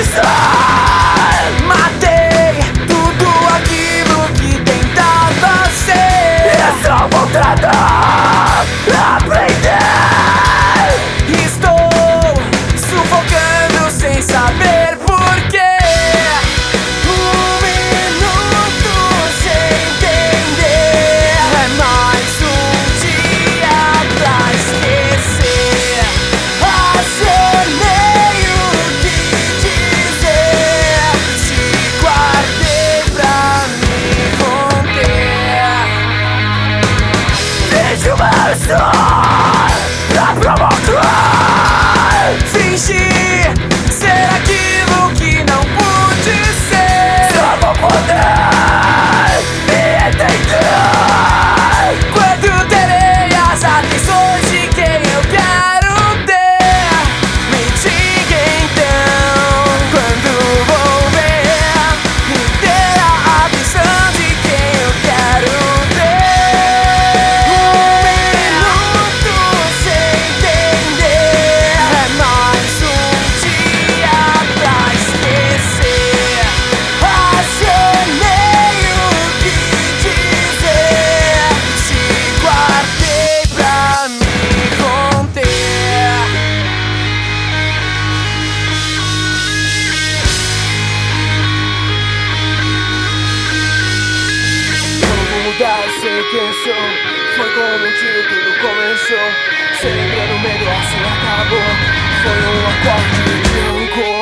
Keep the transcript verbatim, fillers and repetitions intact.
ser. Matei tudo aquilo que tentava ser. É só voltar a aprender. Estou sufocando sem saber porquê. Um minuto sem entender. É mais um dia pra esquecer. Acionei o que dizer. Te guardei pra me conter. Vejo meu sonho pra provocar. Fingir ser aquilo que não pude ser. Só vou poder me entender quando terei as atenções de quem eu quero ter. Me diga então quando vou ver e ter a atenção de quem eu quero ter. Um minuto sem entender. É mais um dia pra esquecer. Acionei o que dizer. Te guardei pra me conter. Não vou mudar, sei quem sou. Foi como um tiro, tudo começou. Celebrando o medo, assim acabou. Foi um acorde de rancor.